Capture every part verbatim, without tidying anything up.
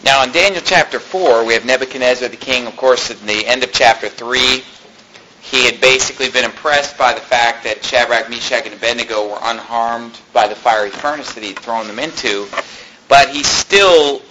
Now in Daniel chapter four, we have Nebuchadnezzar the king, of course, at the end of chapter three. He had basically been impressed by the fact that Shadrach, Meshach, and Abednego were unharmed by the fiery furnace that he'd thrown them into, but he still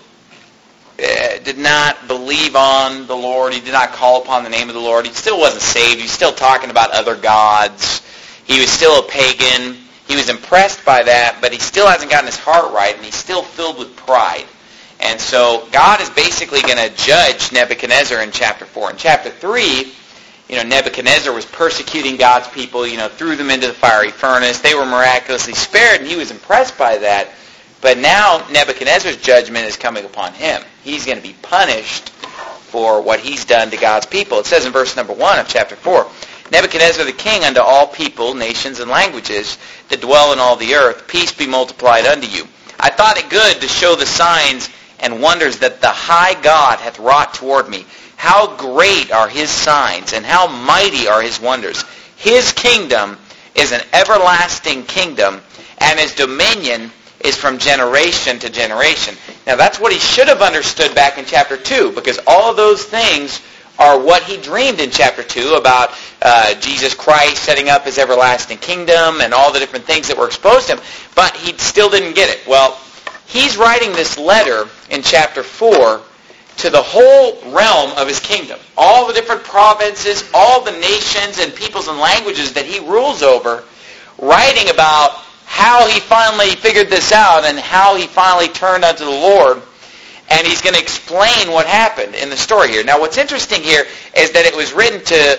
uh, did not believe on the Lord. He did not call upon the name of the Lord. He still wasn't saved. He was still talking about other gods. He was still a pagan. He was impressed by that, but he still hasn't gotten his heart right, and he's still filled with pride. And so God is basically going to judge Nebuchadnezzar in chapter four. In chapter three, you know, Nebuchadnezzar was persecuting God's people, you know, threw them into the fiery furnace. They were miraculously spared, and he was impressed by that. But now Nebuchadnezzar's judgment is coming upon him. He's going to be punished for what he's done to God's people. It says in verse number one of chapter four, Nebuchadnezzar the king unto all people, nations, and languages that dwell in all the earth, peace be multiplied unto you. I thought it good to show the signs and wonders that the high God hath wrought toward me. How great are his signs, and how mighty are his wonders. His kingdom is an everlasting kingdom, and his dominion is from generation to generation. Now that's what he should have understood back in chapter two, because all of those things are what he dreamed in chapter two about uh, Jesus Christ setting up his everlasting kingdom and all the different things that were exposed to him, but he still didn't get it. Well, he's writing this letter in chapter four to the whole realm of his kingdom. All the different provinces, all the nations and peoples and languages that he rules over, writing about how he finally figured this out and how he finally turned unto the Lord. And he's going to explain what happened in the story here. Now what's interesting here is that it was written to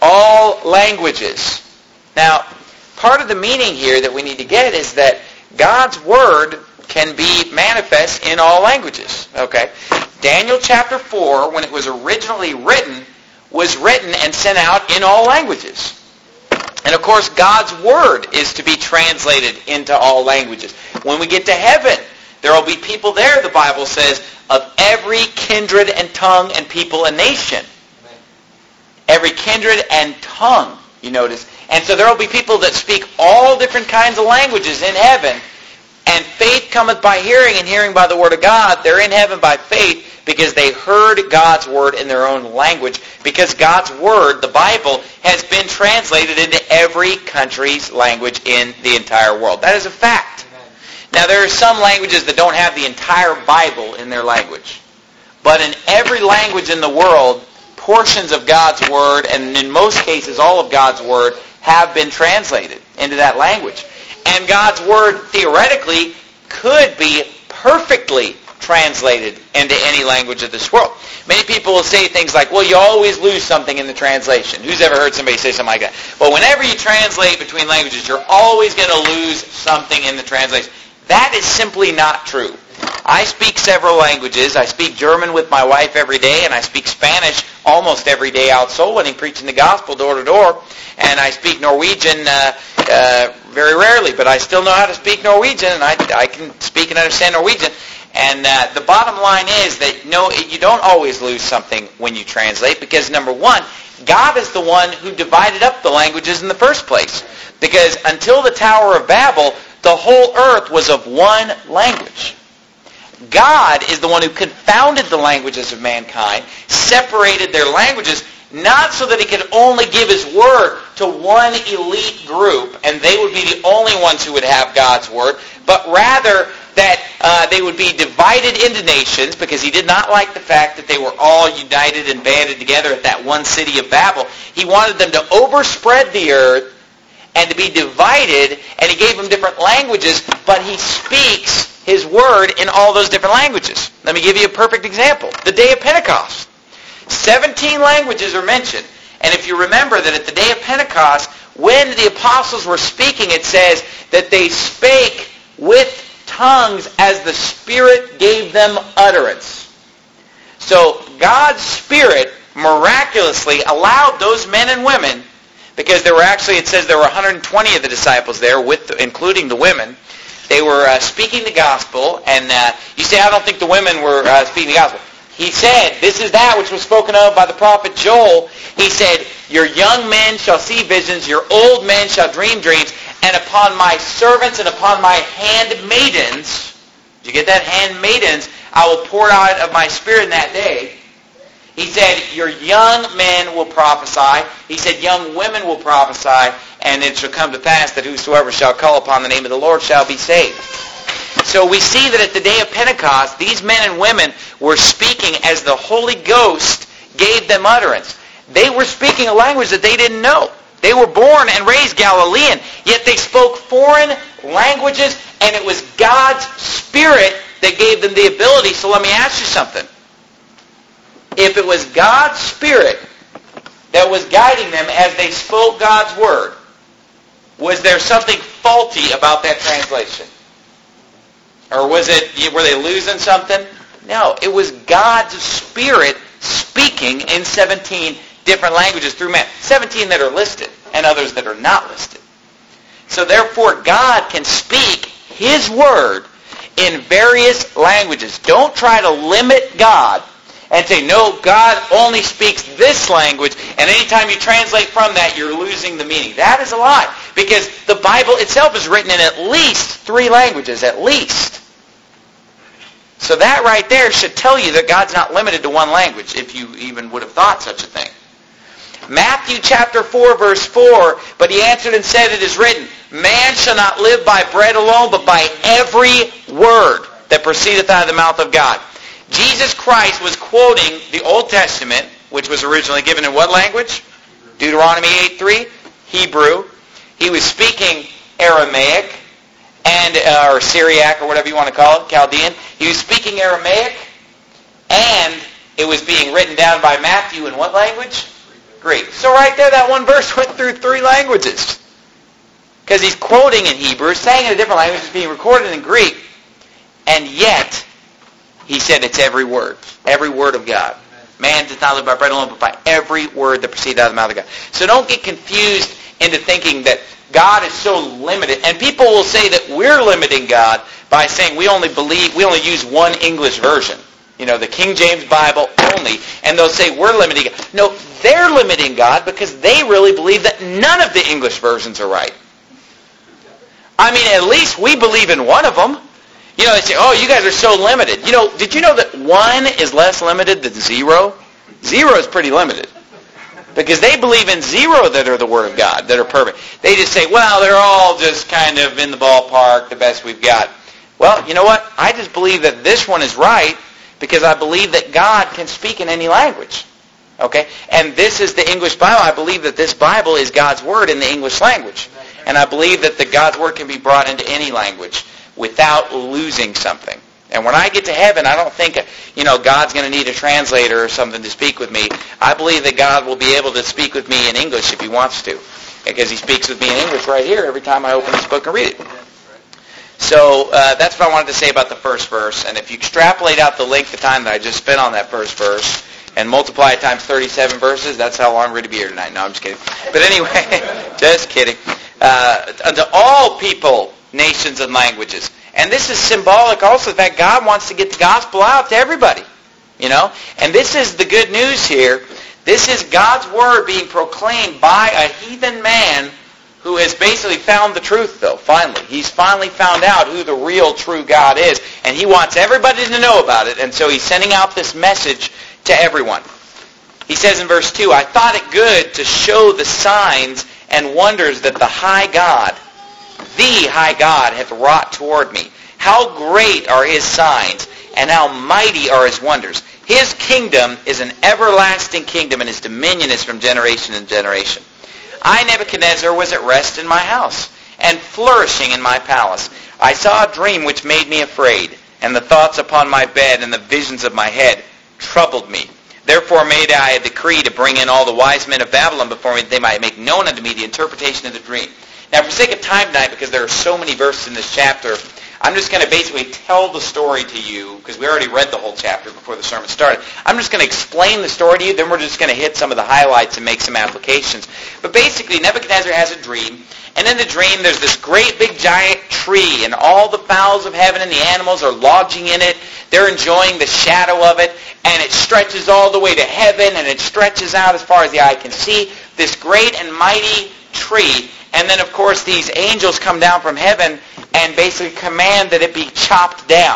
all languages. Now, part of the meaning here that we need to get is that God's Word can be manifest in all languages. Okay? Daniel chapter four, when it was originally written, was written and sent out in all languages. And of course, God's Word is to be translated into all languages. When we get to heaven, there will be people there, the Bible says, of every kindred and tongue and people and nation. Every kindred and tongue, you notice. And so there will be people that speak all different kinds of languages in heaven. And faith cometh by hearing, and hearing by the Word of God. They're in heaven by faith because they heard God's Word in their own language. Because God's Word, the Bible, has been translated into every country's language in the entire world. That is a fact. Now, there are some languages that don't have the entire Bible in their language. But in every language in the world, portions of God's Word, and in most cases all of God's Word, have been translated into that language. And God's Word, theoretically, could be perfectly translated into any language of this world. Many people will say things like, well, you always lose something in the translation. Who's ever heard somebody say something like that? Well, whenever you translate between languages, you're always going to lose something in the translation. That is simply not true. I speak several languages. I speak German with my wife every day, and I speak Spanish almost every day out soul winning, preaching the gospel door to door. And I speak Norwegian uh, uh, very rarely, but I still know how to speak Norwegian, and I, I can speak and understand Norwegian. And uh, the bottom line is that no, you don't always lose something when you translate, because number one, God is the one who divided up the languages in the first place. Because until the Tower of Babel, the whole earth was of one language. God is the one who confounded the languages of mankind, separated their languages, not so that he could only give his word to one elite group, and they would be the only ones who would have God's word, but rather that uh, they would be divided into nations, because he did not like the fact that they were all united and banded together at that one city of Babel. He wanted them to overspread the earth and to be divided, and he gave them different languages, but he speaks his word in all those different languages. Let me give you a perfect example. The day of Pentecost. Seventeen languages are mentioned. And if you remember that at the day of Pentecost, when the apostles were speaking, it says that they spake with tongues as the Spirit gave them utterance. So God's Spirit miraculously allowed those men and women, because there were actually, it says there were one hundred twenty of the disciples there, with the, including the women. They were uh, speaking the gospel, and uh, you say, I don't think the women were uh, speaking the gospel. He said, this is that which was spoken of by the prophet Joel. He said, your young men shall see visions, your old men shall dream dreams, and upon my servants and upon my handmaidens Did you get that? Handmaidens, I will pour out of my Spirit in that day. He said, your young men will prophesy. He said, young women will prophesy. And it shall come to pass that whosoever shall call upon the name of the Lord shall be saved. So we see that at the day of Pentecost, these men and women were speaking as the Holy Ghost gave them utterance. They were speaking a language that they didn't know. They were born and raised Galilean, yet they spoke foreign languages, and it was God's Spirit that gave them the ability. So let me ask you something. If it was God's Spirit that was guiding them as they spoke God's Word, was there something faulty about that translation? Or was it, were they losing something? No, it was God's Spirit speaking in seventeen different languages through men. seventeen that are listed and others that are not listed. So therefore, God can speak His Word in various languages. Don't try to limit God and say, no, God only speaks this language, and anytime you translate from that, you're losing the meaning. That is a lie, because the Bible itself is written in at least three languages, at least. So that right there should tell you that God's not limited to one language, if you even would have thought such a thing. Matthew chapter four, verse four, but he answered and said, it is written, man shall not live by bread alone, but by every word that proceedeth out of the mouth of God. Jesus Christ was quoting the Old Testament, which was originally given in what language? Deuteronomy eight three, Hebrew. He was speaking Aramaic, and uh, or Syriac, or whatever you want to call it, Chaldean. He was speaking Aramaic, and it was being written down by Matthew in what language? Greek. So right there, that one verse went through three languages. Because he's quoting in Hebrew, saying in a different language, it's being recorded in Greek, and yet he said it's every word. Every word of God. Man does not live by bread alone, but by every word that proceeds out of the mouth of God. So don't get confused into thinking that God is so limited. And people will say that we're limiting God by saying we only believe, we only use one English version. You know, the King James Bible only. And they'll say we're limiting God. No, they're limiting God because they really believe that none of the English versions are right. I mean, at least we believe in one of them. You know, they say, oh, you guys are so limited. You know, did you know that one is less limited than zero? Zero is pretty limited. Because they believe in zero that are the Word of God, that are perfect. They just say, well, they're all just kind of in the ballpark, the best we've got. Well, you know what? I just believe that this one is right because I believe that God can speak in any language. Okay? And this is the English Bible. I believe that this Bible is God's Word in the English language. And I believe that the God's Word can be brought into any language without losing something. And when I get to heaven, I don't think, you know, God's going to need a translator or something to speak with me. I believe that God will be able to speak with me in English if He wants to. Because He speaks with me in English right here every time I open this book and read it. So uh, that's what I wanted to say about the first verse. And if you extrapolate out the length of time that I just spent on that first verse and multiply it times thirty-seven verses, that's how long we're going to be here tonight. No, I'm just kidding. But anyway, just kidding. Uh, unto all people, nations, and languages. And this is symbolic also that God wants to get the gospel out to everybody. You know? And this is the good news here. This is God's Word being proclaimed by a heathen man who has basically found the truth, though, finally. He's finally found out who the real, true God is. And he wants everybody to know about it. And so he's sending out this message to everyone. He says in verse two, I thought it good to show the signs and wonders that the high God, the high God, hath wrought toward me. How great are His signs, and how mighty are His wonders. His kingdom is an everlasting kingdom, and His dominion is from generation to generation. I, Nebuchadnezzar, was at rest in my house, and flourishing in my palace. I saw a dream which made me afraid, and the thoughts upon my bed and the visions of my head troubled me. Therefore made I a decree to bring in all the wise men of Babylon before me, that they might make known unto me the interpretation of the dream. Now, for sake of time tonight, because there are so many verses in this chapter, I'm just going to basically tell the story to you, because we already read the whole chapter before the sermon started. I'm just going to explain the story to you, then we're just going to hit some of the highlights and make some applications. But basically, Nebuchadnezzar has a dream, and in the dream there's this great big giant tree, and all the fowls of heaven and the animals are lodging in it. They're enjoying the shadow of it, and it stretches all the way to heaven, and it stretches out as far as the eye can see, this great and mighty tree. And then, of course, these angels come down from heaven and basically command that it be chopped down.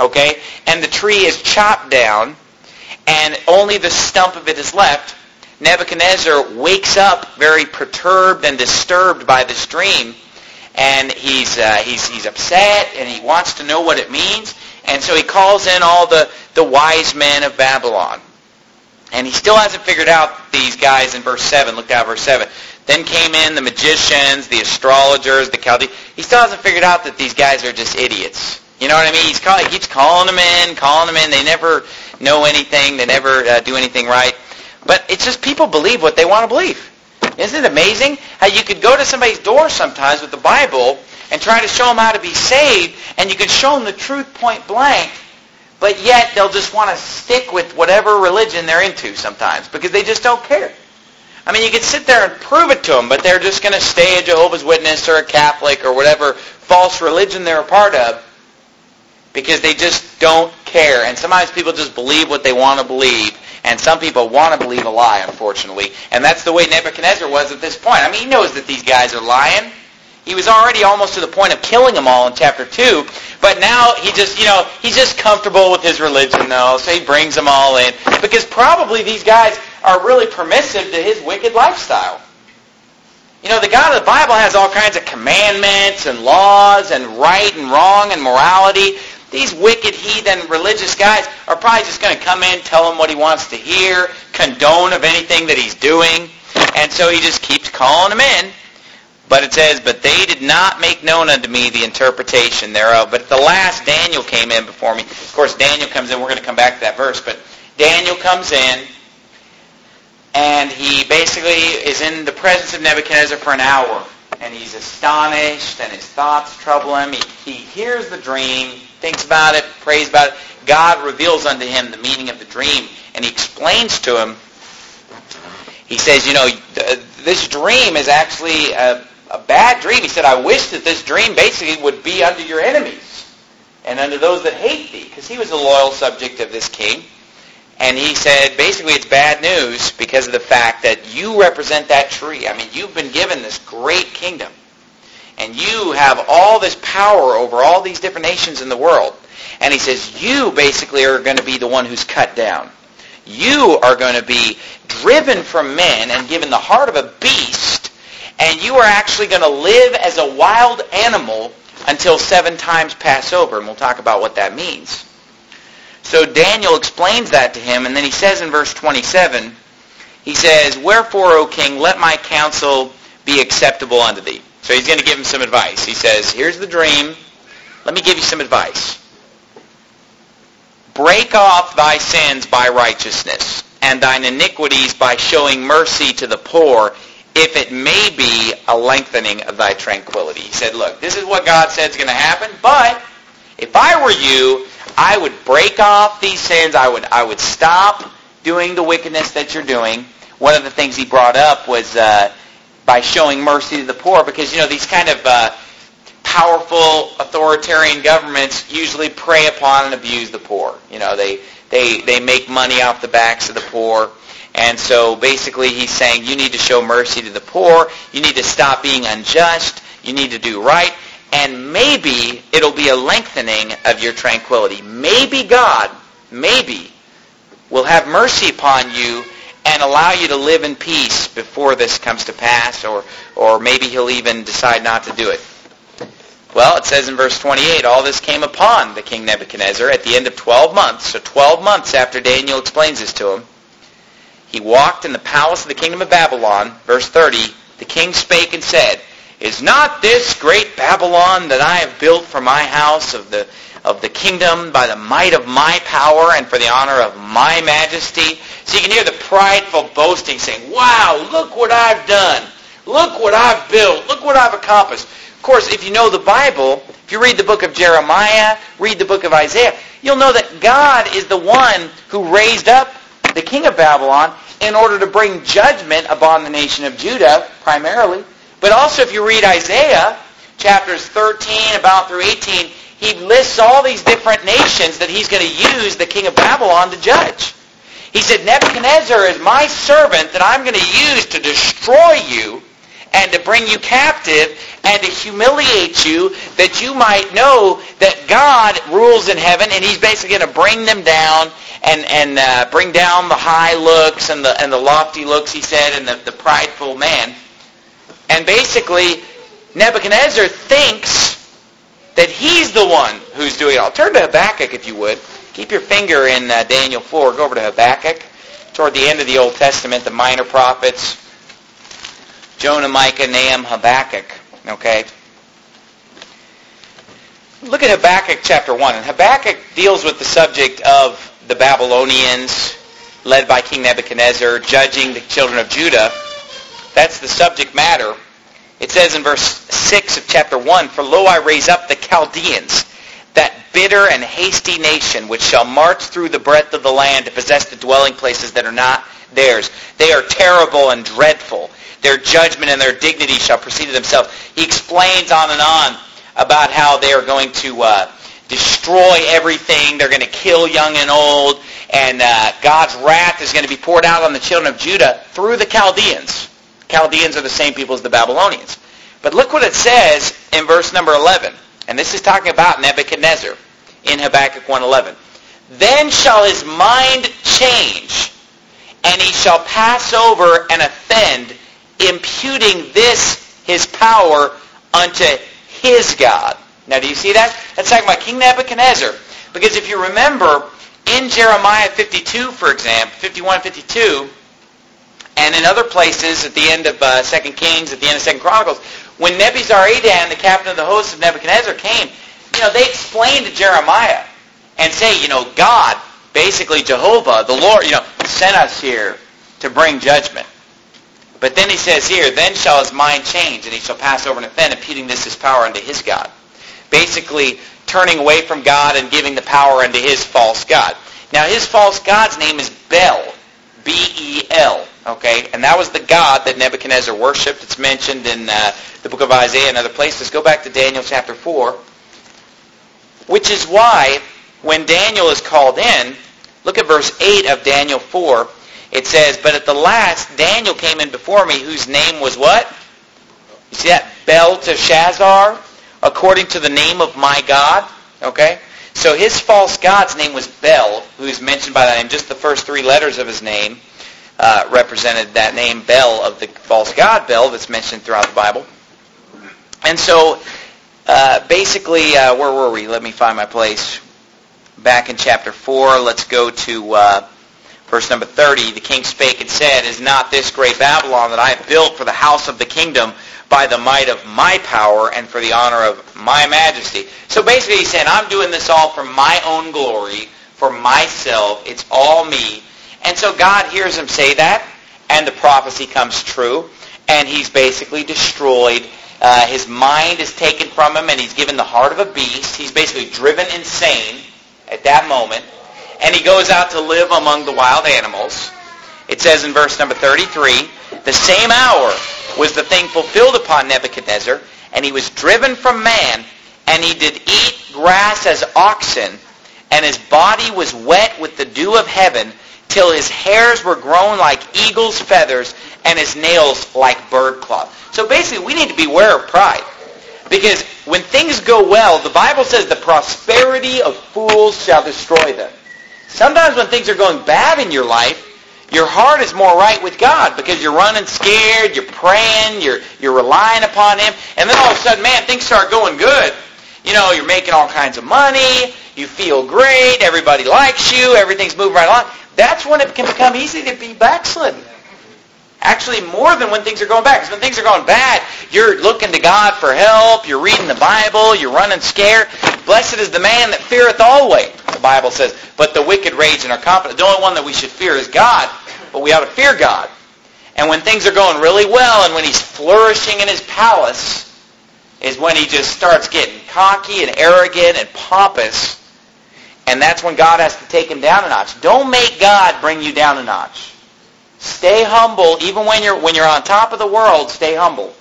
okay, and the tree is chopped down, and only the stump of it is left, Nebuchadnezzar wakes up very perturbed and disturbed by this dream, and he's uh, he's he's upset, and he wants to know what it means, and so he calls in all the, the wise men of Babylon. And he still hasn't figured out these guys in verse seven. Look down at verse seven. Then came in the magicians, the astrologers, the Chaldeans. He still hasn't figured out that these guys are just idiots. You know what I mean? He's call, he keeps calling them in, calling them in. They never know anything. They never uh, do anything right. But it's just people believe what they want to believe. Isn't it amazing how you could go to somebody's door sometimes with the Bible and try to show them how to be saved, and you could show them the truth point blank, but yet they'll just want to stick with whatever religion they're into sometimes because they just don't care. I mean, you could sit there and prove it to them, but they're just going to stay a Jehovah's Witness or a Catholic or whatever false religion they're a part of because they just don't care. And sometimes people just believe what they want to believe, and some people want to believe a lie, unfortunately. And that's the way Nebuchadnezzar was at this point. I mean, he knows that these guys are lying. He was already almost to the point of killing them all in chapter two, but now he just, you know, he's just comfortable with his religion, though, so he brings them all in. Because probably these guys are really permissive to his wicked lifestyle. You know, the God of the Bible has all kinds of commandments and laws and right and wrong and morality. These wicked heathen religious guys are probably just going to come in, tell him what he wants to hear, condone of anything that he's doing, and so he just keeps calling them in. But it says, but they did not make known unto me the interpretation thereof. But at the last, Daniel came in before me. Of course, Daniel comes in. We're going to come back to that verse. But Daniel comes in, and he basically is in the presence of Nebuchadnezzar for an hour. And he's astonished, and his thoughts trouble him. He, he hears the dream, thinks about it, prays about it. God reveals unto him the meaning of the dream, and he explains to him. He says, you know, this dream is actually a, a bad dream. He said, I wish that this dream basically would be unto your enemies and unto those that hate thee, because he was a loyal subject of this king. And he said, basically, it's bad news because of the fact that you represent that tree. I mean, you've been given this great kingdom, and you have all this power over all these different nations in the world. And he says, you basically are going to be the one who's cut down. You are going to be driven from men and given the heart of a beast, and you are actually going to live as a wild animal until seven times pass over, and we'll talk about what that means. So Daniel explains that to him, and then he says in verse twenty-seven, he says, wherefore, O king, let my counsel be acceptable unto thee. So he's going to give him some advice. He says, here's the dream. Let me give you some advice. Break off thy sins by righteousness, and thine iniquities by showing mercy to the poor, if it may be a lengthening of thy tranquility. He said, look, this is what God said is going to happen, but if I were you, I would break off these sins. I would I would stop doing the wickedness that you're doing. One of the things he brought up was uh, by showing mercy to the poor, because, you know, these kind of uh, powerful authoritarian governments usually prey upon and abuse the poor. You know, they, they, they make money off the backs of the poor. And so basically he's saying you need to show mercy to the poor. You need to stop being unjust. You need to do right. And maybe it'll be a lengthening of your tranquility. Maybe God, maybe, will have mercy upon you and allow you to live in peace before this comes to pass, or, or maybe he'll even decide not to do it. Well, it says in verse twenty-eight, all this came upon the king Nebuchadnezzar at the end of twelve months. So twelve months after Daniel explains this to him, he walked in the palace of the kingdom of Babylon. Verse thirty, the king spake and said, is not this great Babylon that I have built for my house of the of the kingdom by the might of my power and for the honor of my majesty? So you can hear the prideful boasting saying, wow, look what I've done. Look what I've built. Look what I've accomplished. Of course, if you know the Bible, if you read the book of Jeremiah, read the book of Isaiah, you'll know that God is the one who raised up the king of Babylon in order to bring judgment upon the nation of Judah primarily. But also if you read Isaiah, chapters thirteen, about through eighteen, he lists all these different nations that he's going to use the king of Babylon to judge. He said, Nebuchadnezzar is my servant that I'm going to use to destroy you and to bring you captive and to humiliate you, that you might know that God rules in heaven, and he's basically going to bring them down and, and uh, bring down the high looks and the, and the lofty looks, he said, and the, the prideful man. And basically, Nebuchadnezzar thinks that he's the one who's doing it all. Turn to Habakkuk, if you would. Keep your finger in uh, Daniel four. Go over to Habakkuk. Toward the end of the Old Testament, the minor prophets, Jonah, Micah, Nahum, Habakkuk. Okay? Look at Habakkuk chapter one. And Habakkuk deals with the subject of the Babylonians, led by King Nebuchadnezzar, judging the children of Judah. That's the subject matter. It says in verse six of chapter one, "For lo, I raise up the Chaldeans, that bitter and hasty nation, which shall march through the breadth of the land to possess the dwelling places that are not theirs. They are terrible and dreadful. Their judgment and their dignity shall proceed of themselves." He explains on and on about how they are going to uh, destroy everything. They're going to kill young and old. And uh, God's wrath is going to be poured out on the children of Judah through the Chaldeans. Chaldeans are the same people as the Babylonians. But look what it says in verse number eleven. And this is talking about Nebuchadnezzar in Habakkuk one eleven. "Then shall his mind change, and he shall pass over and offend, imputing this his power unto his God." Now, do you see that? That's talking about King Nebuchadnezzar. Because if you remember, in Jeremiah fifty-two, for example, fifty-one, fifty-two, and in other places at the end of uh, Second Kings, at the end of Second Chronicles, when Nebuzaradan, the captain of the host of Nebuchadnezzar, came, you know, they explained to Jeremiah and say, you know, God, basically Jehovah, the Lord, you know, sent us here to bring judgment. But then he says here, "Then shall his mind change, and he shall pass over and offend, imputing this his power unto his God." Basically, turning away from God and giving the power unto his false god. Now, his false god's name is Bel, B E L, okay? And that was the god that Nebuchadnezzar worshipped. It's mentioned in uh, the book of Isaiah and other places. Go back to Daniel chapter four, which is why when Daniel is called in, look at verse eight of Daniel four. It says, "But at the last Daniel came in before me, whose name was" what? You see that? Belteshazzar, according to the name of my God. Okay? So his false god's name was Bel, who is mentioned by that name. Just the first three letters of his name uh, represented that name, Bel, of the false god Bel, that's mentioned throughout the Bible. And so, uh, basically, uh, where were we? Let me find my place. Back in chapter four, let's go to uh, verse number thirty. "The king spake and said, Is not this great Babylon that I have built for the house of the kingdom by the might of my power and for the honor of my majesty?" So basically he's saying, I'm doing this all for my own glory, for myself. It's all me. And so God hears him say that, and the prophecy comes true, and he's basically destroyed. Uh, his mind is taken from him, and he's given the heart of a beast. He's basically driven insane at that moment, and he goes out to live among the wild animals. It says in verse number thirty-three, "The same hour was the thing fulfilled upon Nebuchadnezzar, and he was driven from man, and he did eat grass as oxen, and his body was wet with the dew of heaven, till his hairs were grown like eagle's feathers, and his nails like bird cloth." So basically, we need to beware of pride. Because when things go well, the Bible says the prosperity of fools shall destroy them. Sometimes when things are going bad in your life, your heart is more right with God because you're running scared, you're praying, you're you're relying upon him, and then all of a sudden, man, things start going good. You know, you're making all kinds of money, you feel great, everybody likes you, everything's moving right along. That's when it can become easy to be backslidden. Actually, more than when things are going bad. Because when things are going bad, you're looking to God for help, you're reading the Bible, you're running scared. "Blessed is the man that feareth always," the Bible says. "But the wicked rage and are confident." The only one that we should fear is God, but we ought to fear God. And when things are going really well, and when he's flourishing in his palace, is when he just starts getting cocky and arrogant and pompous. And that's when God has to take him down a notch. Don't make God bring you down a notch. Stay humble, even when you're when you're on top of the world, stay humble.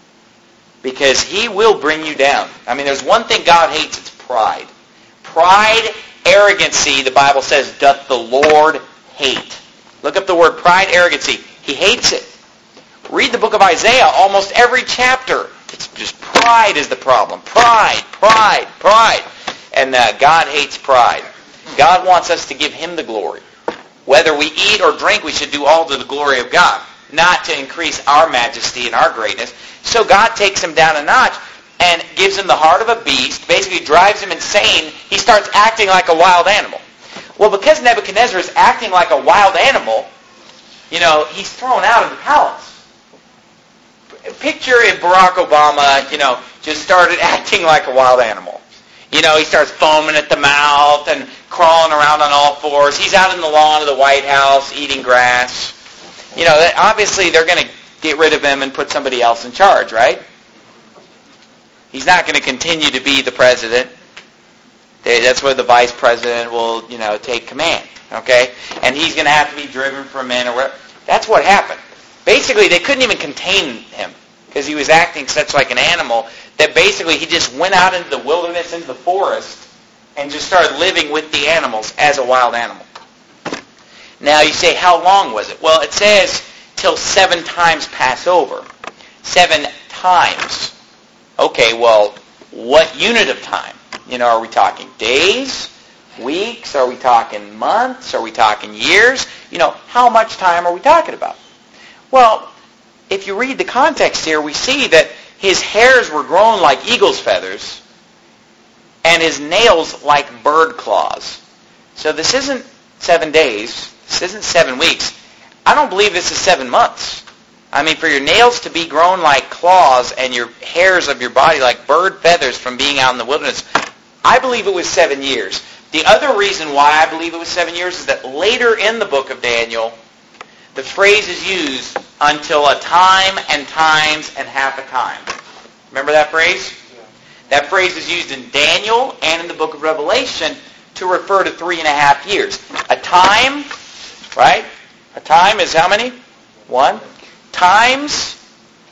Because he will bring you down. I mean, there's one thing God hates, it's pride. Pride, arrogancy, the Bible says, doth the Lord hate. Look up the word pride, arrogancy. He hates it. Read the book of Isaiah. Almost every chapter, it's just pride is the problem. Pride, pride, pride. And uh, God hates pride. God wants us to give Him the glory. Whether we eat or drink, we should do all to the glory of God, not to increase our majesty and our greatness. So God takes him down a notch and gives him the heart of a beast, basically drives him insane. He starts acting like a wild animal. Well, because Nebuchadnezzar is acting like a wild animal, you know, he's thrown out of the palace. Picture if Barack Obama, you know, just started acting like a wild animal. You know, he starts foaming at the mouth and crawling around on all fours. He's out in the lawn of the White House eating grass. You know, that, obviously they're going to get rid of him and put somebody else in charge, right? He's not going to continue to be the president. They, that's where the vice president will, you know, take command, okay? And he's going to have to be driven from in or whatever. That's what happened. Basically, they couldn't even contain him because he was acting such like an animal that basically he just went out into the wilderness, into the forest, and just started living with the animals as a wild animal. Now you say, how long was it? Well, it says till seven times pass over. Seven times. Okay, well, what unit of time? You know, are we talking days, weeks? Are we talking months? Are we talking years? You know, how much time are we talking about? Well, if you read the context here, we see that his hairs were grown like eagle's feathers and his nails like bird claws. So this isn't seven days. This isn't seven weeks. I don't believe this is seven months. I mean, for your nails to be grown like claws and your hairs of your body like bird feathers from being out in the wilderness, I believe it was seven years. The other reason why I believe it was seven years is that later in the book of Daniel, the phrase is used until a time and times and half a time. Remember that phrase? Yeah. That phrase is used in Daniel and in the book of Revelation to refer to three and a half years. A time, right? A time is how many? One. Times.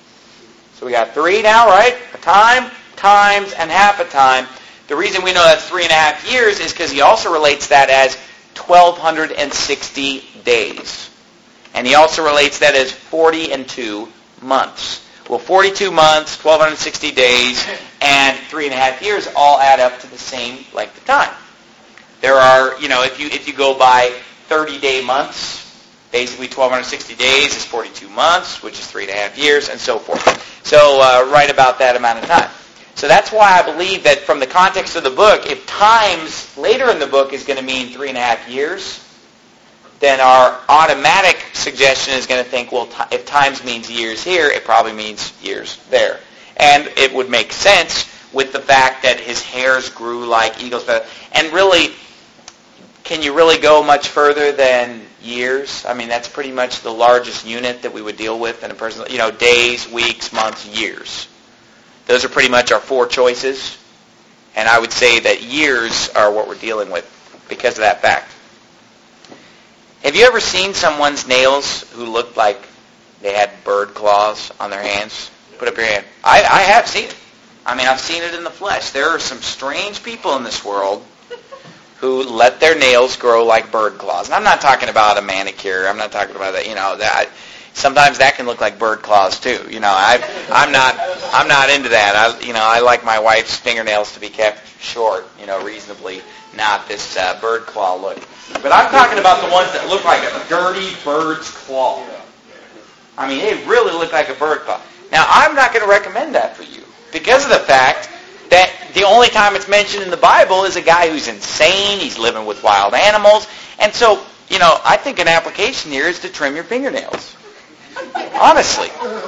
So we got three now, right? A time, times, and half a time. The reason we know that's three and a half years is because he also relates that as twelve sixty days. And he also relates that as forty and two months. Well, forty-two months, twelve sixty days, and three and a half years all add up to the same length of time. There are, you know, if you if you go by thirty-day months, basically twelve sixty days is forty-two months, which is three and a half years, and so forth. So uh, right about that amount of time. So that's why I believe that from the context of the book, if times later in the book is going to mean three and a half years, then our automatic suggestion is going to think, well, t- if times means years here, it probably means years there. And it would make sense with the fact that his hairs grew like eagle's feathers. And really, can you really go much further than years? I mean, that's pretty much the largest unit that we would deal with in a person. You know, days, weeks, months, years. Those are pretty much our four choices. And I would say that years are what we're dealing with because of that fact. Have you ever seen someone's nails who looked like they had bird claws on their hands? Put up your hand. I, I have seen it. I mean, I've seen it in the flesh. There are some strange people in this world who let their nails grow like bird claws. And I'm not talking about a manicure. I'm not talking about that. You know, that sometimes that can look like bird claws too. You know, I, I'm not. I'm not into that. I, you know, I like my wife's fingernails to be kept short. You know, reasonably, not this uh, bird claw look. But I'm talking about the ones that look like a dirty bird's claw. I mean, they really look like a bird claw. Now, I'm not going to recommend that for you because of the fact that the only time it's mentioned in the Bible is a guy who's insane, he's living with wild animals. And so, you know, I think an application here is to trim your fingernails. Honestly.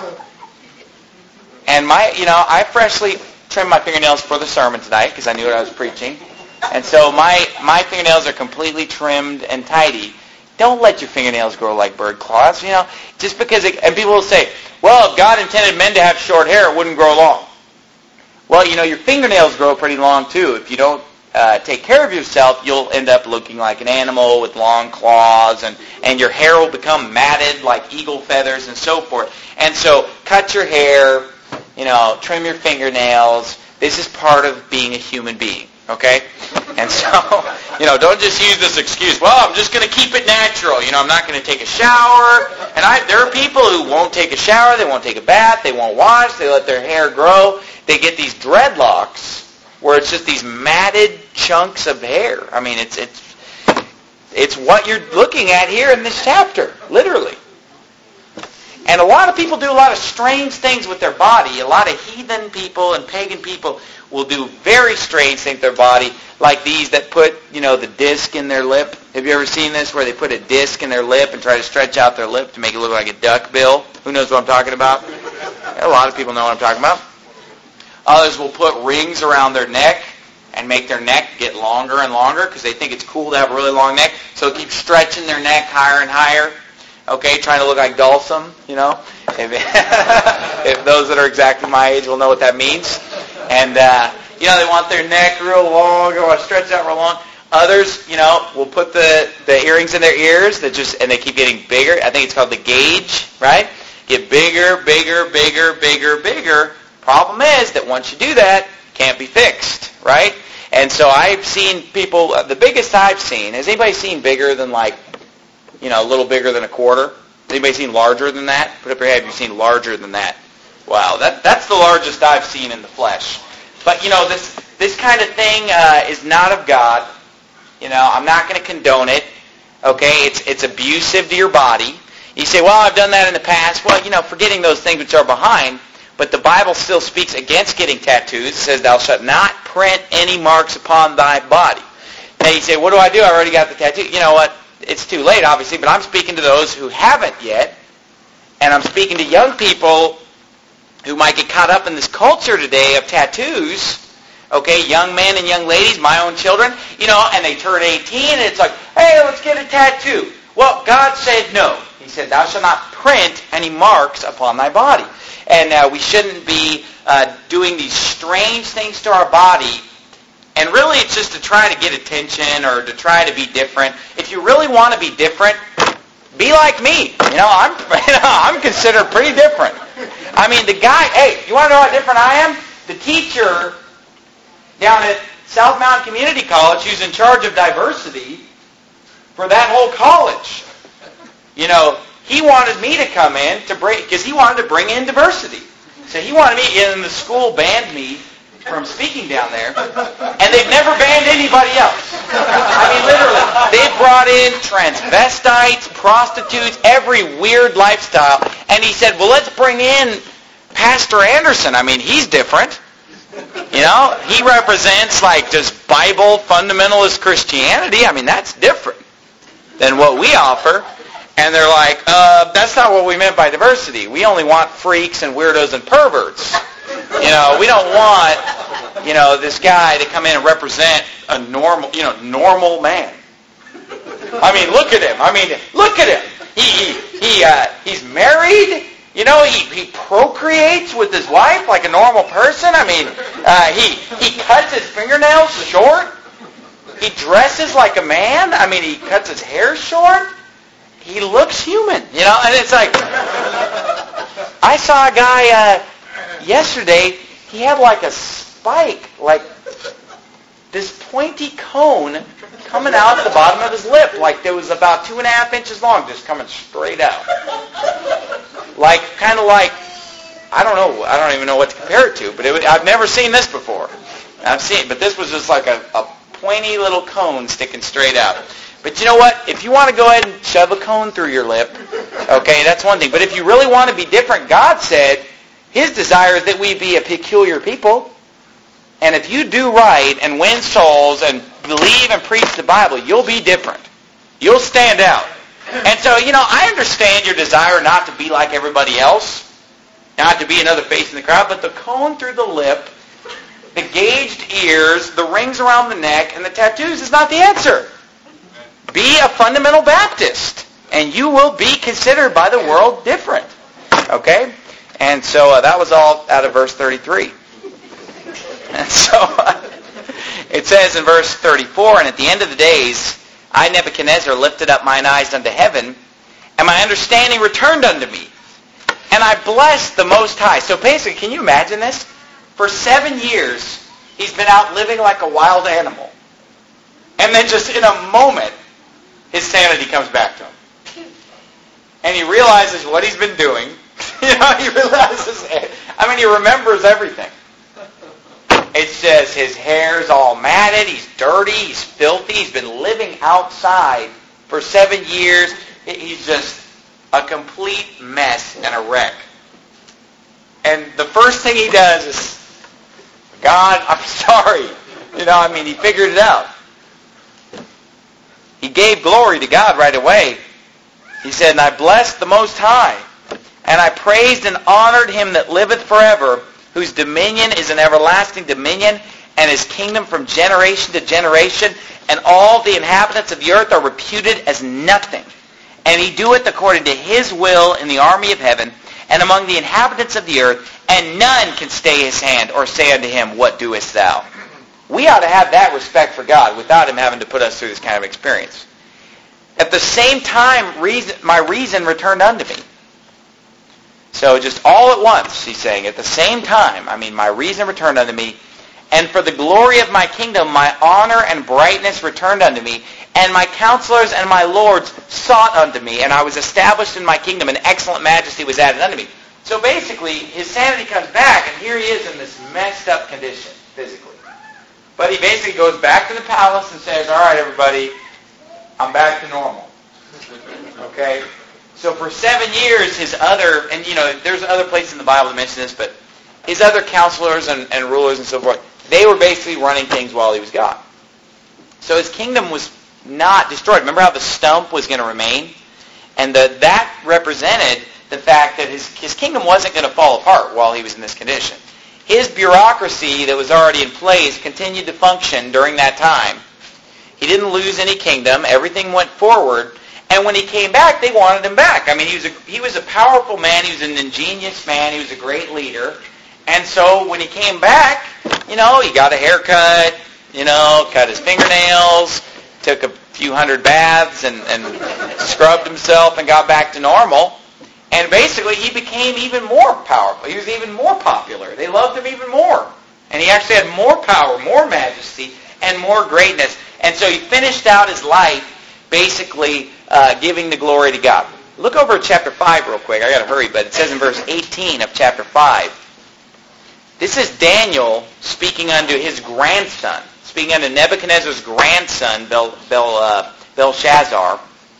And my, you know, I freshly trimmed my fingernails for the sermon tonight because I knew what I was preaching. And so my, my fingernails are completely trimmed and tidy. Don't let your fingernails grow like bird claws, you know. Just because, it, and people will say, well, if God intended men to have short hair, it wouldn't grow long. Well, you know, your fingernails grow pretty long too. If you don't uh, take care of yourself, you'll end up looking like an animal with long claws, and, and your hair will become matted like eagle feathers and so forth. And so cut your hair, you know, trim your fingernails. This is part of being a human being. Okay? And so, you know, don't just use this excuse, well, I'm just going to keep it natural. You know, I'm not going to take a shower. And I, there are people who won't take a shower, they won't take a bath, they won't wash, they let their hair grow. They get these dreadlocks where it's just these matted chunks of hair. I mean, it's it's it's what you're looking at here in this chapter, literally. And a lot of people do a lot of strange things with their body. A lot of heathen people and pagan people will do very strange things with their body, like these that put, you know, the disc in their lip. Have you ever seen this, where they put a disc in their lip and try to stretch out their lip to make it look like a duck bill? Who knows what I'm talking about? A lot of people know what I'm talking about. Others will put rings around their neck and make their neck get longer and longer because they think it's cool to have a really long neck. So they keep stretching their neck higher and higher. Okay, trying to look like Dulcim, you know. If, if those that are exactly my age will know what that means. And, uh, you know, they want their neck real long, they want to stretch it out real long. Others, you know, will put the, the earrings in their ears that just, and they keep getting bigger. I think it's called the gauge, right? Get bigger, bigger, bigger, bigger, bigger. Problem is that once you do that, it can't be fixed, right? And so I've seen people, the biggest I've seen, has anybody seen bigger than like, you know, a little bigger than a quarter? Has anybody seen larger than that? Put up your hand if you've seen larger than that. Wow, that that's the largest I've seen in the flesh. But, you know, this this kind of thing uh, is not of God. You know, I'm not going to condone it. Okay, it's it's abusive to your body. You say, well, I've done that in the past. Well, you know, forgetting those things which are behind. But the Bible still speaks against getting tattoos. It says, thou shalt not print any marks upon thy body. Now you say, what do I do? I already got the tattoo. You know what? It's too late, obviously, but I'm speaking to those who haven't yet. And I'm speaking to young people who might get caught up in this culture today of tattoos. Okay, young men and young ladies, my own children, you know, and they turn eighteen, and it's like, hey, let's get a tattoo. Well, God said no. He said, thou shalt not print any marks upon thy body. And uh, we shouldn't be uh, doing these strange things to our body. And really, it's just to try to get attention or to try to be different. If you really want to be different, be like me. You know, I'm you know, I'm considered pretty different. I mean, the guy, hey, you want to know how different I am? The teacher down at South Mountain Community College, who's in charge of diversity for that whole college, you know, he wanted me to come in to bring, because he wanted to bring in diversity. So he wanted me, and the school banned me from speaking down there, and they've never banned anybody else. I mean, literally, they've brought in transvestites, prostitutes, every weird lifestyle, and he said, well, let's bring in Pastor Anderson. I mean, he's different. You know, he represents, like, just Bible fundamentalist Christianity. I mean, that's different than what we offer. And they're like, uh, that's not what we meant by diversity. We only want freaks and weirdos and perverts. You know, we don't want, you know, this guy to come in and represent a normal, you know, normal man. I mean, look at him. I mean, look at him. He he he uh, he's married. You know, he he procreates with his wife like a normal person. I mean, uh, he he cuts his fingernails short. He dresses like a man. I mean, he cuts his hair short. He looks human, you know, and it's like, I saw a guy uh, yesterday, he had like a spike, like this pointy cone coming out the bottom of his lip, like there was about two and a half inches long, just coming straight out. Like, kind of like, I don't know, I don't even know what to compare it to, but it, I've never seen this before. I've seen, but this was just like a, a pointy little cone sticking straight out. But you know what? If you want to go ahead and shove a cone through your lip, okay, that's one thing. But if you really want to be different, God said His desire is that we be a peculiar people. And if you do right and win souls and believe and preach the Bible, you'll be different. You'll stand out. And so, you know, I understand your desire not to be like everybody else, not to be another face in the crowd, but the cone through the lip, the gauged ears, the rings around the neck, and the tattoos is not the answer. Be a fundamental Baptist, and you will be considered by the world different. Okay? And so uh, that was all out of verse thirty-three. And so uh, it says in verse thirty-four, and at the end of the days, I, Nebuchadnezzar, lifted up mine eyes unto heaven, and my understanding returned unto me. And I blessed the Most High. So basically, can you imagine this? For seven years, He's been out living like a wild animal. And then just in a moment, his sanity comes back to him. And he realizes what he's been doing. You know, he realizes, I mean, he remembers everything. It says his hair's all matted, he's dirty, he's filthy, he's been living outside for seven years. He's just a complete mess and a wreck. And the first thing he does is, God, I'm sorry. You know, I mean, he figured it out. He gave glory to God right away. He said, and I blessed the Most High, and I praised and honored him that liveth forever, whose dominion is an everlasting dominion, and his kingdom from generation to generation, and all the inhabitants of the earth are reputed as nothing. And he doeth according to his will in the army of heaven, and among the inhabitants of the earth, and none can stay his hand, or say unto him, what doest thou? We ought to have that respect for God without him having to put us through this kind of experience. At the same time, reason, my reason returned unto me. So just all at once, he's saying, at the same time, I mean, my reason returned unto me, and for the glory of my kingdom, my honor and brightness returned unto me, and my counselors and my lords sought unto me, and I was established in my kingdom, and excellent majesty was added unto me. So basically, his sanity comes back, and here he is in this messed up condition, physically. But he basically goes back to the palace and says, all right, everybody, I'm back to normal. Okay? So for seven years, his other, and you know, there's other places in the Bible that mention this, but his other counselors and, and rulers and so forth, they were basically running things while he was gone. So his kingdom was not destroyed. Remember how the stump was going to remain? And the, that represented the fact that his, his kingdom wasn't going to fall apart while he was in this condition. His bureaucracy that was already in place continued to function during that time. He didn't lose any kingdom. Everything went forward. And when he came back, they wanted him back. I mean, he was a, he was a powerful man. He was an ingenious man. He was a great leader. And so when he came back, you know, he got a haircut, you know, cut his fingernails, took a few hundred baths and, and scrubbed himself and got back to normal. And basically, he became even more powerful. He was even more popular. They loved him even more. And he actually had more power, more majesty, and more greatness. And so he finished out his life basically uh, giving the glory to God. Look over at chapter five real quick. I got to hurry, but it says in verse eighteen of chapter five. This is Daniel speaking unto his grandson, speaking unto Nebuchadnezzar's grandson, Bel, Bel, uh, Belshazzar.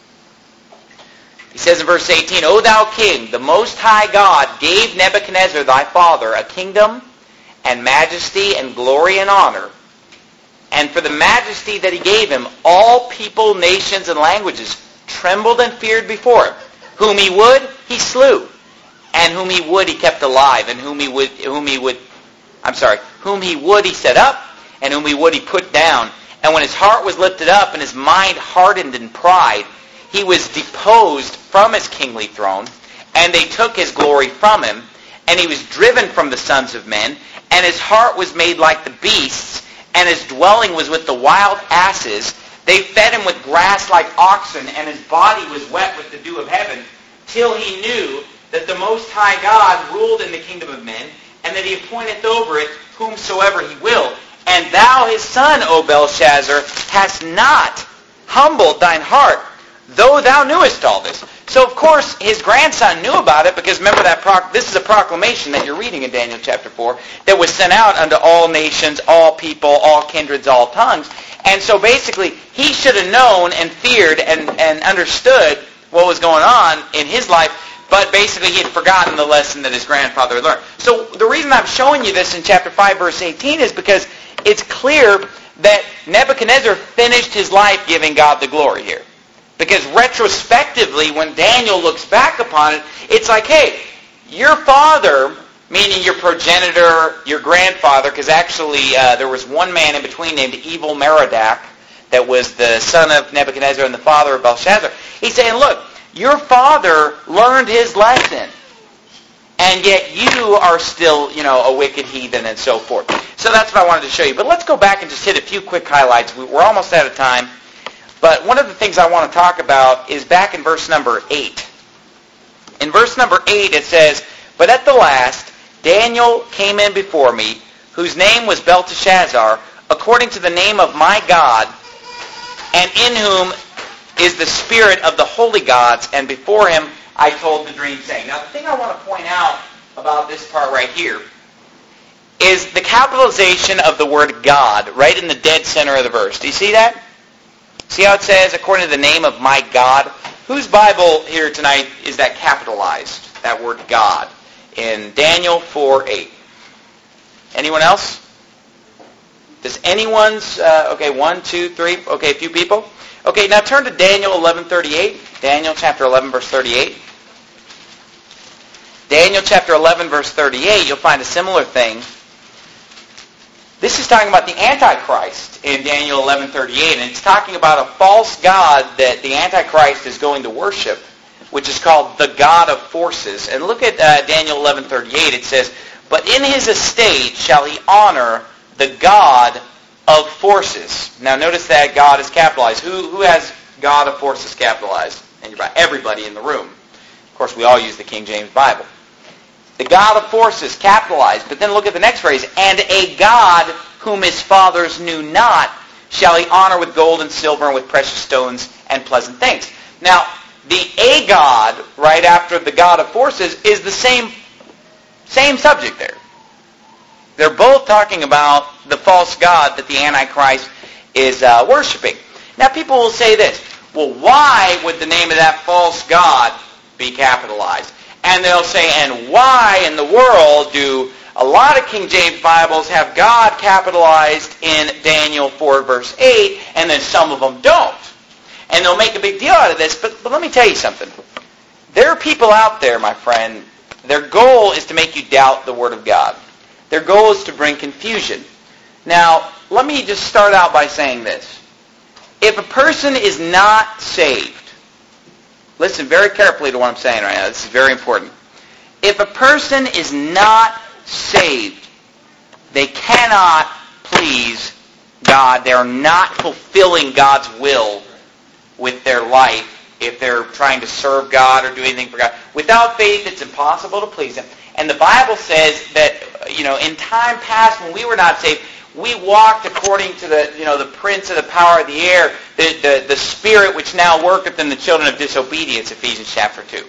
He says in verse eighteen, O thou king, the Most High God gave Nebuchadnezzar thy father a kingdom and majesty and glory and honor. And for the majesty that he gave him, all people, nations, and languages trembled and feared before him. Whom he would, he slew. And whom he would, he kept alive. And whom he would, whom he would, I'm sorry, whom he would, he set up. And whom he would, he put down. And when his heart was lifted up and his mind hardened in pride, he was deposed from his kingly throne, and they took his glory from him, and he was driven from the sons of men, and his heart was made like the beasts, and his dwelling was with the wild asses. They fed him with grass like oxen, and his body was wet with the dew of heaven, till he knew that the Most High God ruled in the kingdom of men, and that he appointeth over it whomsoever he will. And thou, his son, O Belshazzar, hast not humbled thine heart, though thou knewest all this. So, of course, his grandson knew about it, because remember that proc- this is a proclamation that you're reading in Daniel chapter four that was sent out unto all nations, all people, all kindreds, all tongues. And so basically, he should have known and feared and, and understood what was going on in his life, but basically he had forgotten the lesson that his grandfather had learned. So the reason I'm showing you this in chapter five, verse eighteen is because it's clear that Nebuchadnezzar finished his life giving God the glory here. Because retrospectively, when Daniel looks back upon it, it's like, hey, your father, meaning your progenitor, your grandfather, because actually uh, there was one man in between named Evil Merodach that was the son of Nebuchadnezzar and the father of Belshazzar. He's saying, look, your father learned his lesson, and yet you are still, you know, a wicked heathen and so forth. So that's what I wanted to show you. But let's go back and just hit a few quick highlights. We're almost out of time. But one of the things I want to talk about is back in verse number eight. In verse number eight it says, But at the last Daniel came in before me, whose name was Belteshazzar, according to the name of my God, and in whom is the spirit of the holy gods, and before him I told the dream, saying. Now, the thing I want to point out about this part right here is the capitalization of the word God right in the dead center of the verse. Do you see that? See how it says, according to the name of my God? Whose Bible here tonight is that capitalized, that word God? In Daniel four eight. Anyone else? Does anyone's, uh, okay, one, two, three, okay, a few people. Okay, now turn to Daniel eleven thirty-eight. Daniel chapter eleven, verse thirty-eight. Daniel chapter eleven, verse thirty-eight, you'll find a similar thing. This is talking about the Antichrist in Daniel eleven thirty-eight, and it's talking about a false god that the Antichrist is going to worship, which is called the God of Forces. And look at uh, Daniel eleven thirty-eight. It says, "But in his estate shall he honor the God of Forces." Now notice that God is capitalized. Who who has God of Forces capitalized? Everybody in the room. Of course, we all use the King James Bible. The God of Forces, capitalized. But then look at the next phrase. "And a God whom his fathers knew not shall he honor with gold and silver and with precious stones and pleasant things." Now, the a God, right after the God of Forces, is the same, same subject there. They're both talking about the false god that the Antichrist is uh, worshiping. Now, people will say this. Well, why would the name of that false god be capitalized? And they'll say, and why in the world do a lot of King James Bibles have God capitalized in Daniel four, verse eight, and then some of them don't? And they'll make a big deal out of this, but, but let me tell you something. There are people out there, my friend, their goal is to make you doubt the Word of God. Their goal is to bring confusion. Now, let me just start out by saying this. If a person is not saved, listen very carefully to what I'm saying right now. This is very important. If a person is not saved, they cannot please God. They are not fulfilling God's will with their life if they're trying to serve God or do anything for God. Without faith, it's impossible to please Him. And the Bible says that, you know, in time past when we were not saved, we walked according to the, you know, the prince of the power of the air, the, the, the spirit which now worketh in the children of disobedience, Ephesians chapter two.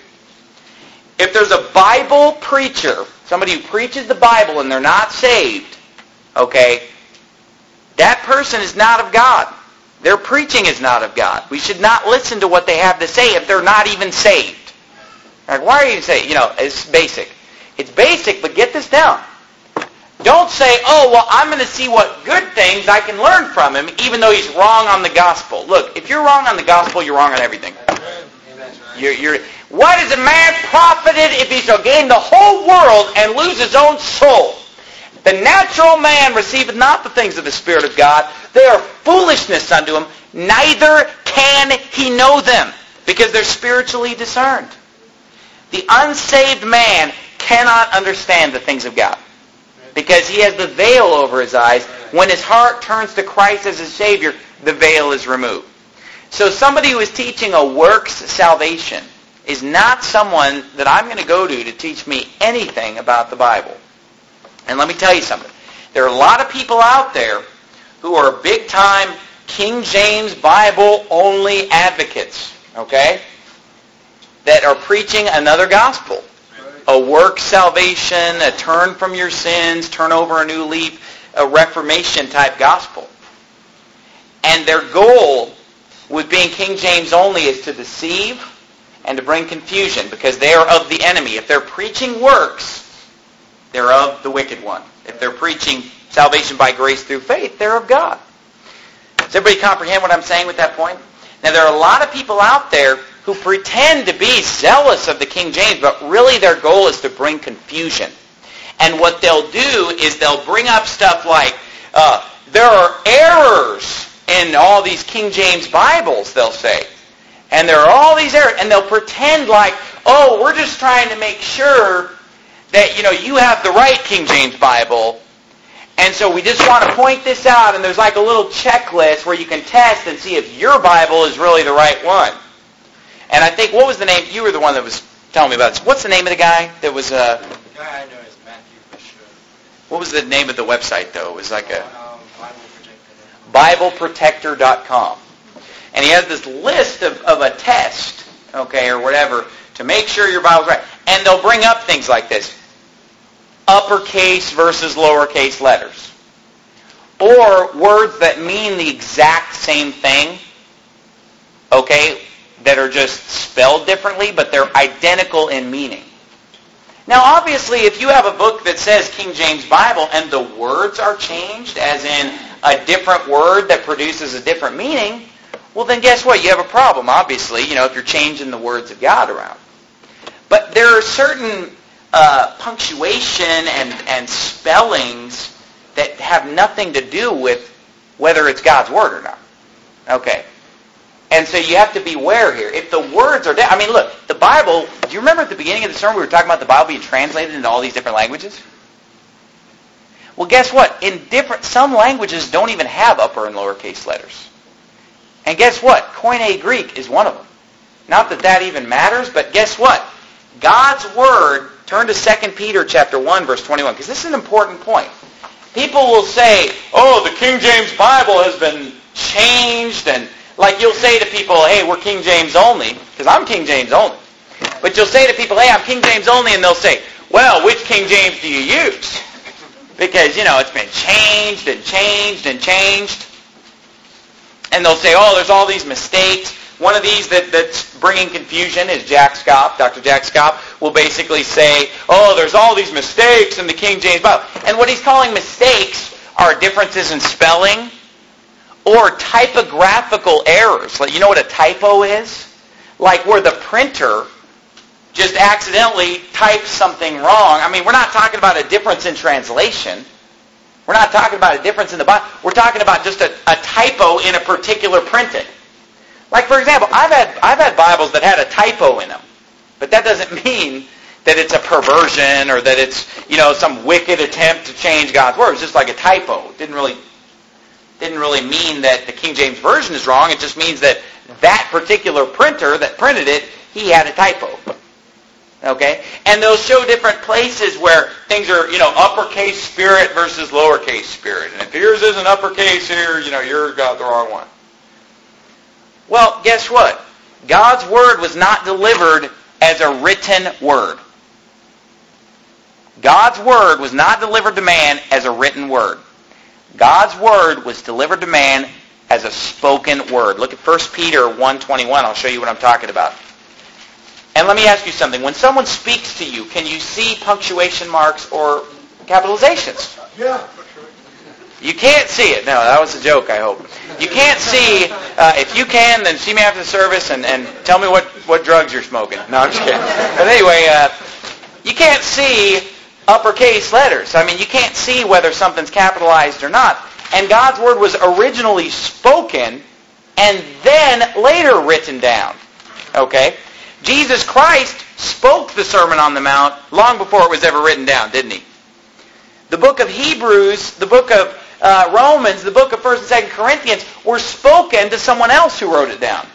If there's a Bible preacher, somebody who preaches the Bible and they're not saved, okay, that person is not of God. Their preaching is not of God. We should not listen to what they have to say if they're not even saved. Like, why are you saying, you know, it's basic. It's basic, but get this down. Don't say, oh, well, I'm going to see what good things I can learn from him, even though he's wrong on the gospel. Look, if you're wrong on the gospel, you're wrong on everything. You're, you're, what is a man profited if he shall gain the whole world and lose his own soul? The natural man receiveth not the things of the Spirit of God. They are foolishness unto him, neither can he know them, because they're spiritually discerned. The unsaved man cannot understand the things of God, because he has the veil over his eyes. When his heart turns to Christ as his Savior, the veil is removed. So somebody who is teaching a works salvation is not someone that I'm going to go to to teach me anything about the Bible. And let me tell you something. There are a lot of people out there who are big-time King James Bible-only advocates, okay, that are preaching another gospel. A work salvation, a turn from your sins, turn over a new leaf, a Reformation type gospel. And their goal with being King James only is to deceive and to bring confusion, because they are of the enemy. If they're preaching works, they're of the wicked one. If they're preaching salvation by grace through faith, they're of God. Does everybody comprehend what I'm saying with that point? Now, there are a lot of people out there who pretend to be zealous of the King James, but really their goal is to bring confusion. And what they'll do is they'll bring up stuff like, uh, there are errors in all these King James Bibles, they'll say. And there are all these errors. And they'll pretend like, oh, we're just trying to make sure that, you know, you have the right King James Bible. And so we just want to point this out, and there's like a little checklist where you can test and see if your Bible is really the right one. And I think, what was the name? You were the one that was telling me about this. What's the name of the guy that was... Uh, the guy I know is Matthew Bashir. What was the name of the website, though? It was like a Bible Protector dot com. And he has this list of, of a test, okay, or whatever, to make sure your Bible's right. And they'll bring up things like this. Uppercase versus lowercase letters. Or words that mean the exact same thing, okay, that are just spelled differently, but they're identical in meaning. Now, obviously, if you have a book that says King James Bible and the words are changed, as in a different word that produces a different meaning, well, then guess what? You have a problem, obviously, you know, if you're changing the words of God around. But there are certain uh, punctuation and, and spellings that have nothing to do with whether it's God's Word or not. Okay. And so you have to beware here. If the words are... I mean, look, the Bible... Do you remember at the beginning of the sermon we were talking about the Bible being translated into all these different languages? Well, guess what? In different... Some languages don't even have upper and lowercase letters. And guess what? Koine Greek is one of them. Not that that even matters, but guess what? God's Word... Turn to Second Peter chapter one, verse twenty-one, because this is an important point. People will say, oh, the King James Bible has been changed, and like you'll say to people, hey, we're King James only, because I'm King James only. But you'll say to people, hey, I'm King James only, and they'll say, well, which King James do you use? Because, you know, it's been changed and changed and changed. And they'll say, oh, there's all these mistakes. One of these that, that's bringing confusion is Jack Scopp. Doctor Jack Scopp will basically say, oh, there's all these mistakes in the King James Bible. And what he's calling mistakes are differences in spelling or typographical errors. Like, you know what a typo is? Like where the printer just accidentally types something wrong. I mean, we're not talking about a difference in translation. We're not talking about a difference in the Bible. We're talking about just a, a typo in a particular printing. Like, for example, I've had I've had Bibles that had a typo in them. But that doesn't mean that it's a perversion or that it's, you know, some wicked attempt to change God's Word. It's just like a typo. It didn't really, didn't really mean that the King James Version is wrong. It just means that that particular printer that printed it, he had a typo. Okay? And they'll show different places where things are, you know, uppercase spirit versus lowercase spirit. And if yours isn't uppercase here, you know, you've got the wrong one. Well, guess what? God's Word was not delivered as a written word. God's Word was not delivered to man as a written word. God's Word was delivered to man as a spoken word. Look at First Peter one twenty-one. I'll show you what I'm talking about. And let me ask you something. When someone speaks to you, can you see punctuation marks or capitalizations? Yeah. You can't see it. No, that was a joke, I hope. You can't see. Uh, if you can, then see me after the service and, and tell me what, what drugs you're smoking. No, I'm just kidding. But anyway, uh, you can't see uppercase letters. I mean, you can't see whether something's capitalized or not. And God's Word was originally spoken and then later written down. Okay? Jesus Christ spoke the Sermon on the Mount long before it was ever written down, didn't he? The book of Hebrews, the book of uh, Romans, the book of First and Second Corinthians were spoken to someone else who wrote it down.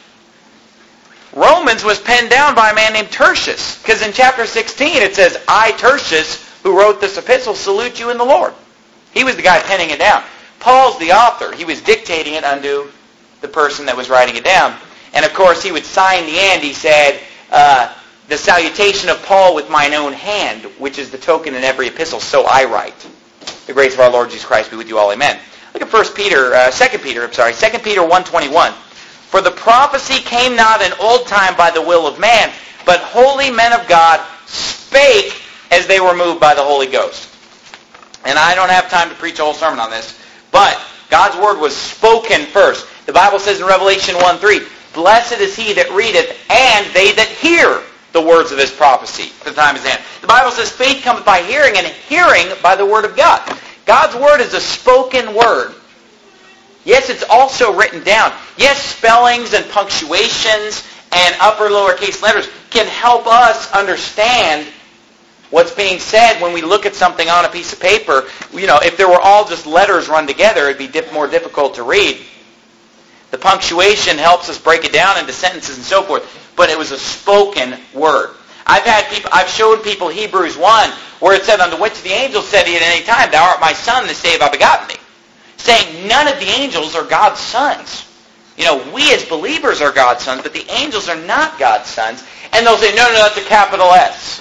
Romans was penned down by a man named Tertius, because in chapter sixteen it says, I, Tertius, who wrote this epistle, salute you in the Lord. He was the guy penning it down. Paul's the author. He was dictating it unto the person that was writing it down. And of course he would sign the end. He said, uh, the salutation of Paul with mine own hand, which is the token in every epistle, so I write. The grace of our Lord Jesus Christ be with you all. Amen. Look at First Peter, uh, Second Peter, I'm sorry, Second Peter one twenty-one. For the prophecy came not in old time by the will of man, but holy men of God spake as they were moved by the Holy Ghost. And I don't have time to preach a whole sermon on this, but God's Word was spoken first. The Bible says in Revelation one three, blessed is he that readeth, and they that hear the words of this prophecy. The time is in. The Bible says faith cometh by hearing, and hearing by the Word of God. God's Word is a spoken Word. Yes, it's also written down. Yes, spellings and punctuations and upper lowercase letters can help us understand what's being said when we look at something on a piece of paper. You know, if there were all just letters run together, it'd be dip, more difficult to read. The punctuation helps us break it down into sentences and so forth. But it was a spoken word. I've had people, I've showed people Hebrews one, where it said, unto which of the angels said he at any time, thou art my son, this day have I begotten thee. Saying none of the angels are God's sons. You know, we as believers are God's sons, but the angels are not God's sons. And they'll say, no, no, that's a capital S.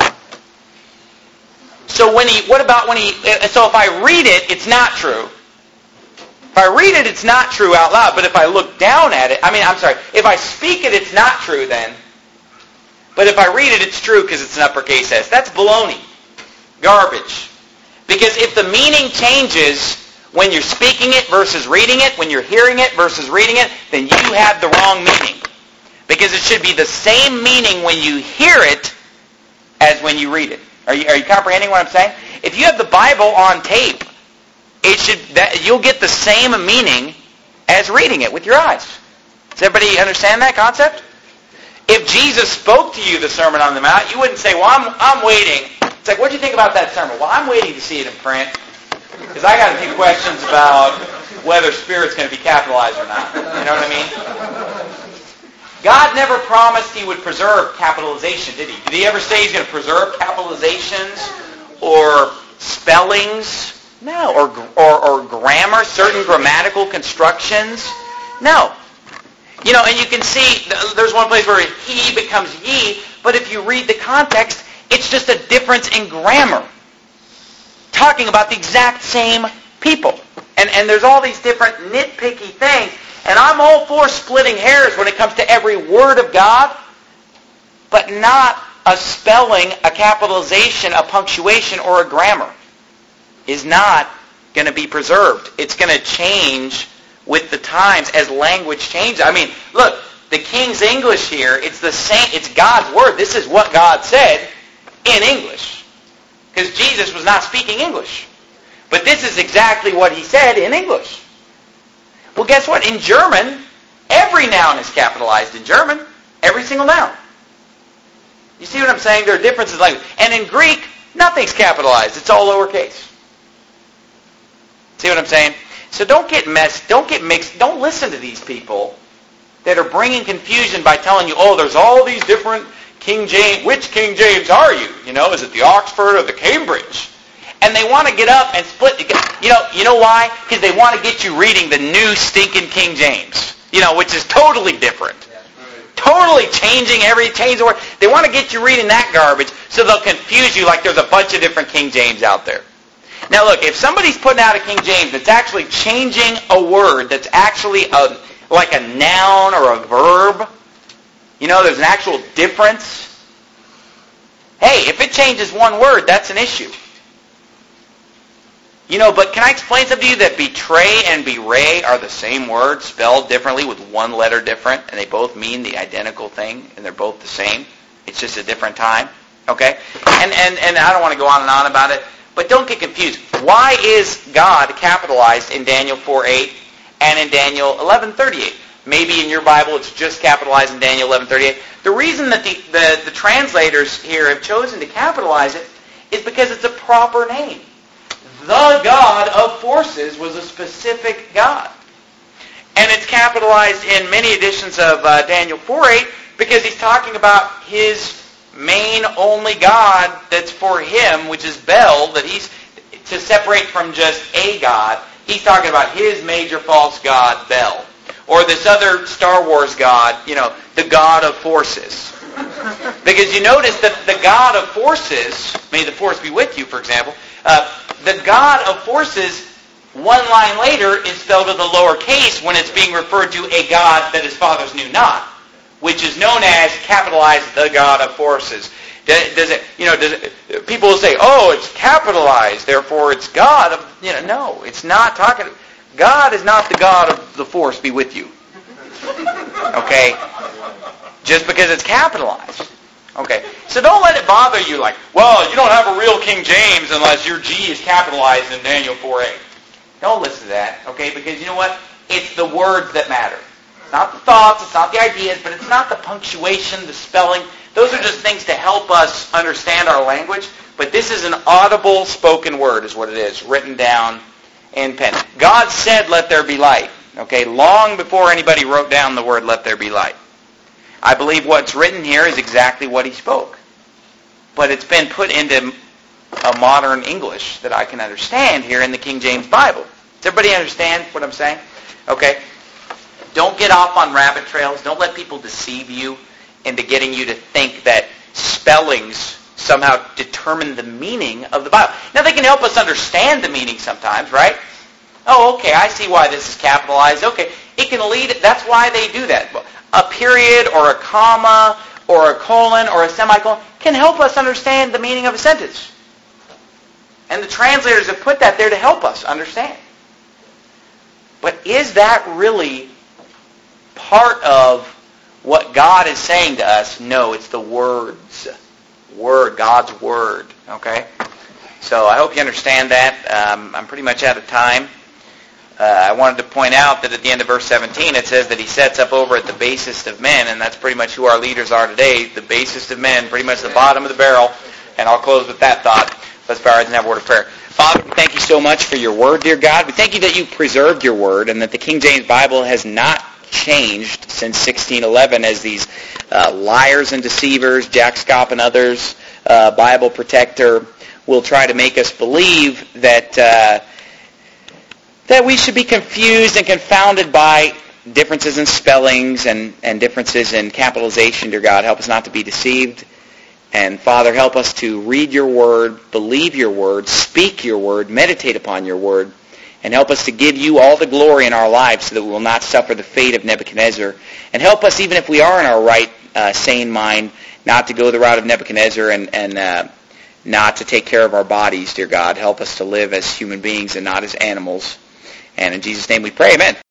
So when he, what about when he, so if I read it, it's not true. If I read it, it's not true out loud. But if I look down at it, I mean, I'm sorry, if I speak it, it's not true then. But if I read it, it's true because it's an uppercase S. That's baloney. Garbage. Because if the meaning changes when you're speaking it versus reading it, when you're hearing it versus reading it, then you have the wrong meaning. Because it should be the same meaning when you hear it as when you read it. Are you, are you comprehending what I'm saying? If you have the Bible on tape, it should that you'll get the same meaning as reading it with your eyes. Does everybody understand that concept? If Jesus spoke to you the Sermon on the Mount, you wouldn't say, well, I'm, I'm waiting. It's like, what do you think about that sermon? Well, I'm waiting to see it in print because I got a few questions about whether Spirit's going to be capitalized or not. You know what I mean? God never promised he would preserve capitalization, did he? Did he ever say he's going to preserve capitalizations or spellings? No. Or, or, or grammar, certain grammatical constructions? No. You know, and you can see, there's one place where he becomes ye, but if you read the context, it's just a difference in grammar. Talking about the exact same people. And, and there's all these different nitpicky things. And I'm all for splitting hairs when it comes to every word of God, but not a spelling, a capitalization, a punctuation, or a grammar is not going to be preserved. It's going to change with the times as language changes. I mean, look, the King's English here, it's the same, it's God's word. This is what God said in English. Because Jesus was not speaking English. But this is exactly what he said in English. Well, guess what? In German, every noun is capitalized in German. Every single noun. You see what I'm saying? There are differences in language. And in Greek, nothing's capitalized. It's all lowercase. See what I'm saying? So don't get messed, don't get mixed, don't listen to these people that are bringing confusion by telling you, oh, there's all these different King James. Which King James are you? You know, is it the Oxford or the Cambridge? And they want to get up and split. You know, you know why? Because they want to get you reading the new stinking King James. You know, which is totally different. Totally changing every change the word. They want to get you reading that garbage so they'll confuse you like there's a bunch of different King James out there. Now look, if somebody's putting out a King James that's actually changing a word that's actually a like a noun or a verb, you know, there's an actual difference. Hey, if it changes one word, that's an issue. You know, but can I explain something to you that betray and bewray are the same word spelled differently with one letter different, and they both mean the identical thing, and they're both the same. It's just a different time. Okay? And and, and I don't want to go on and on about it, but don't get confused. Why is God capitalized in Daniel four eight and in Daniel eleven thirty-eight? Maybe in your Bible it's just capitalized in Daniel eleven thirty-eight. The reason that the, the, the translators here have chosen to capitalize it is because it's a proper name. The God of forces was a specific God. And it's capitalized in many editions of uh, Daniel four eight because he's talking about his main only God that's for him, which is Bel, that he's to separate from just a God. He's talking about his major false god, Bel. Or this other Star Wars god, you know, the God of forces. Because you notice that the God of forces, may the force be with you, for example, uh, the God of forces, one line later, is spelled with a lower case when it's being referred to a God that his fathers knew not, which is known as capitalized the God of forces. Does it, you know, does it, people will say, oh, it's capitalized, therefore it's God of, you know, no, it's not talking, God is not the God of the force be with you. Okay? Just because it's capitalized. Okay, so don't let it bother you like, well, you don't have a real King James unless your G is capitalized in Daniel four eight. Don't listen to that, okay, because you know what? It's the words that matter. It's not the thoughts, it's not the ideas, but it's not the punctuation, the spelling. Those are just things to help us understand our language, but this is an audible spoken word is what it is, written down in pen. God said, let there be light, okay, long before anybody wrote down the word, let there be light. I believe what's written here is exactly what he spoke. but it's been put into a modern English that I can understand here in the King James Bible. Does everybody understand what I'm saying? Okay. Don't get off on rabbit trails. Don't let people deceive you into getting you to think that spellings somehow determine the meaning of the Bible. Now, they can help us understand the meaning sometimes, right? Oh, okay, I see why this is capitalized. Okay, it can lead, that's why they do that. A period or a comma or a colon or a semicolon can help us understand the meaning of a sentence. And the translators have put that there to help us understand. But is that really part of what God is saying to us? No, it's the words. Word, God's Word. Okay? So I hope you understand that. Um, I'm pretty much out of time. Uh, I wanted to point out that at the end of verse seventeen it says that he sets up over at the basest of men, and that's pretty much who our leaders are today, the basest of men, pretty much the bottom of the barrel. And I'll close with that thought. Let's bow our heads and have a word of prayer. Father, we thank you so much for your Word, dear God. We thank you that you preserved your Word and that the King James Bible has not changed since sixteen eleven as these uh, liars and deceivers, Jack Scopp and others, uh, Bible Protector, will try to make us believe that uh, that we should be confused and confounded by differences in spellings and, and differences in capitalization, dear God. Help us not to be deceived. And Father, help us to read your Word, believe your Word, speak your Word, meditate upon your Word, and help us to give you all the glory in our lives so that we will not suffer the fate of Nebuchadnezzar. And help us, even if we are in our right, uh, sane mind, not to go the route of Nebuchadnezzar and, and uh, not to take care of our bodies, dear God. Help us to live as human beings and not as animals. And in Jesus' name we pray, amen.